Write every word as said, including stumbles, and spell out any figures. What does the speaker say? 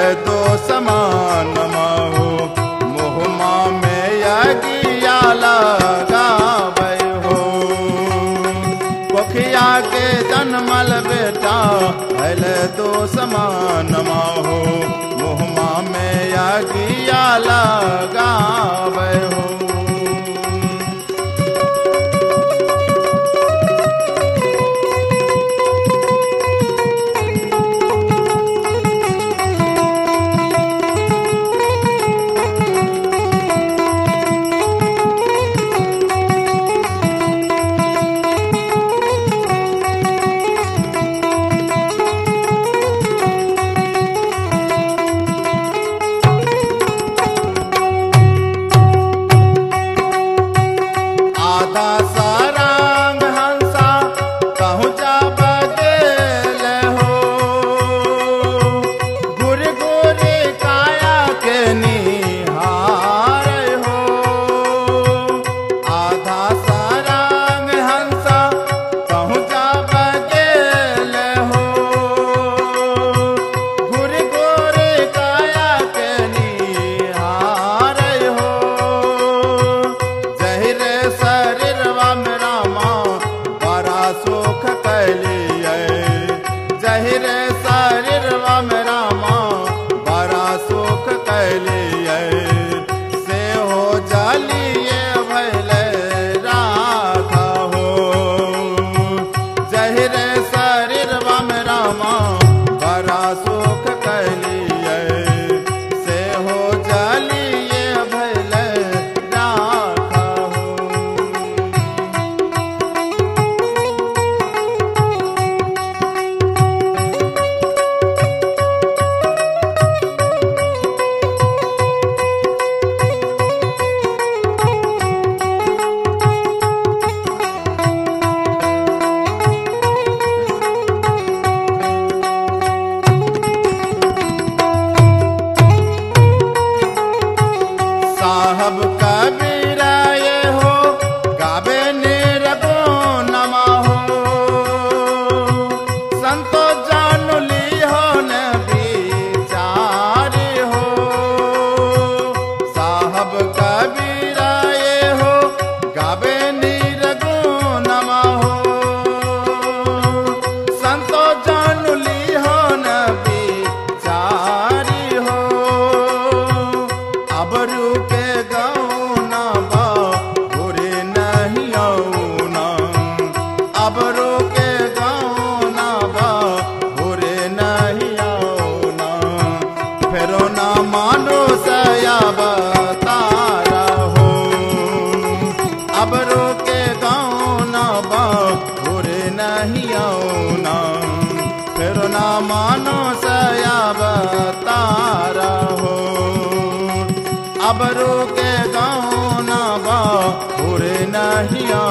दो समान हो मुहमा में यगिया लगावे हो। कोखिया के जन्मल बेटा भैल दो समान हो मुहमा में यगिया लगावे हो। साहब कबीरा ये हो गावे निरगो नमा हो संतो जान ली हो न बिचारी हो। साहब कबीरा ये हो गावे निरगो नमा हो संतो जान ली हो न बिचारी हो। अबरू के गौना बा बुरे नहीं आऊना अबरू के गौना बा बुरे नहीं आऊना फेरो ना मानो सया बतारा हो। अबरू के गौना बा बुरे नहीं आऊना फेरो ना मानो सया बतारा हो। अबरू के गाँव ना बा बुरे नहीं